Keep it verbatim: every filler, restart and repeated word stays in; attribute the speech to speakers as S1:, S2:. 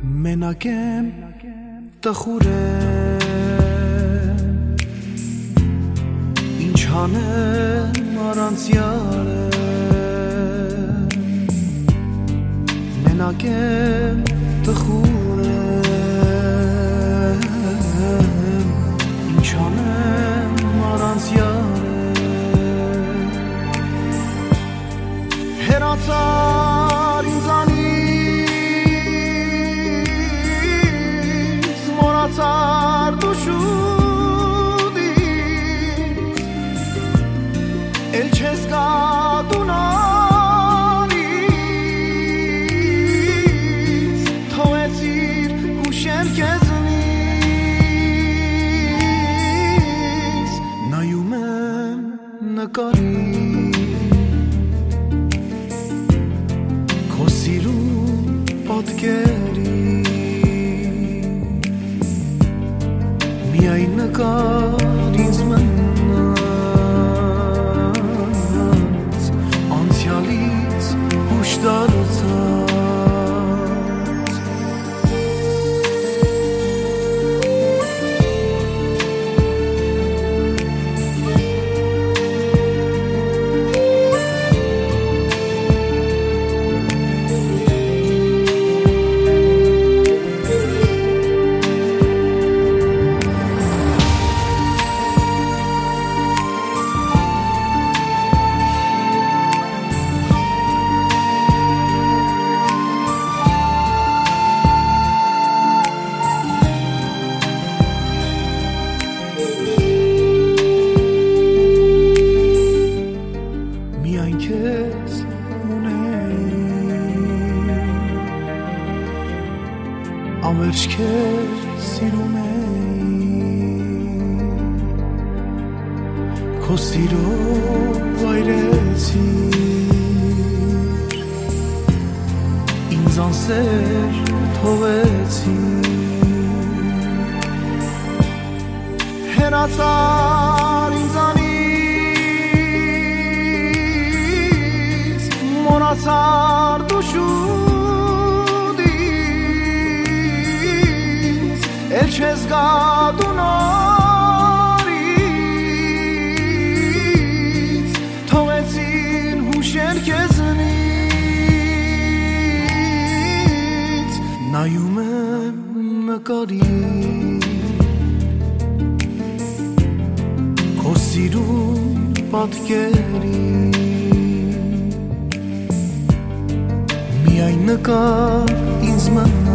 S1: Մենակ եմ տխուրեմ, ինչ հանեմ առանց յարեմ, մենակ եմ տխուրեմ, ինչ հանեմ առանց յարեմ, հեռացար ինձանից, մոռացար դու շուտից, էլ չես գա դու նորից, թողեցիր հուշեր քեզնից, նայում եմ նկարին, քո սիրուն պատկերին, միայն նկար ինձ մնաց, անցյալից հուշ դարձած, միայն քեզ ունեի, անվերջ քեզ սիրում էի, քո սիրով այրեցիր, ինձ անսեր թողեցիր, հեռացար ինձանից, մոռացար դու շուտից, էլ չես գա դու նորից, թողեցին հուշեր քեզնից, նայում եմ նկարին, քո սիրուն պատկերին, միայն նկար ինձ մնաց,